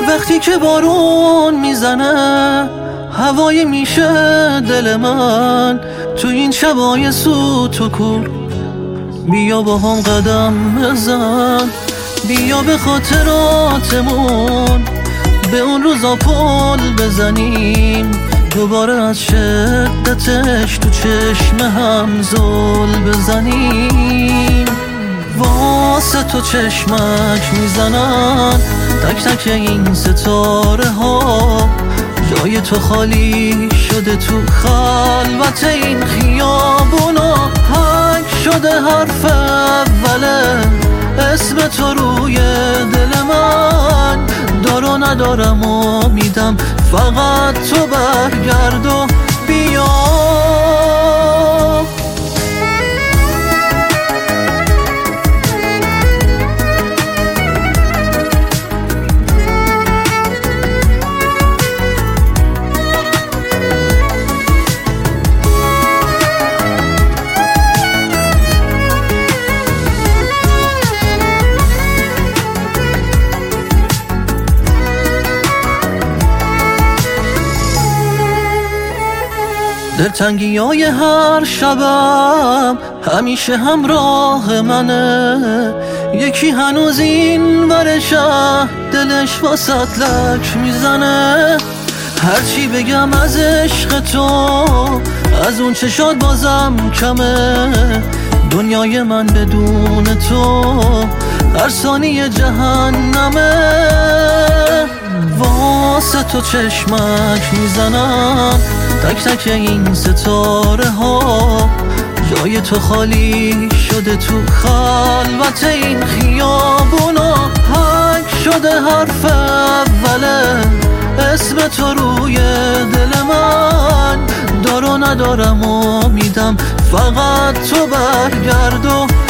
وقتی که بارون میزنه هوای میشه دل من، تو این شبای سوت و کور بیا با هم قدم بزن، بیا به خاطراتمون به اون روزا پل بزنیم، دوباره از شدتش تو چشم هم زل بزنیم. واسه تو چشمک میزنن تک تک این ستاره ها، جای تو خالی شده تو خلوت این خیابونا، حک شده حرف اوله اسم تو روی دل من، دارو ندارم و میدم فقط تو برگرد و بیا. دلتنگی های هر شبم همیشه همراه منه، یکی هنوز این ور شهر دلش واسط لک میزنه، هرچی بگم از عشق تو از اون چشات بازم کمه، دنیای من بدون تو هر ثانیه جهنمه. واسه تو چشمک میزنن تک تک این ستاره ها، جای تو خالی شده تو خلوت این خیابونا، حک شده حرف اوله اسم تو روی دل من، دارو ندارم و میدم فقط تو برگرد و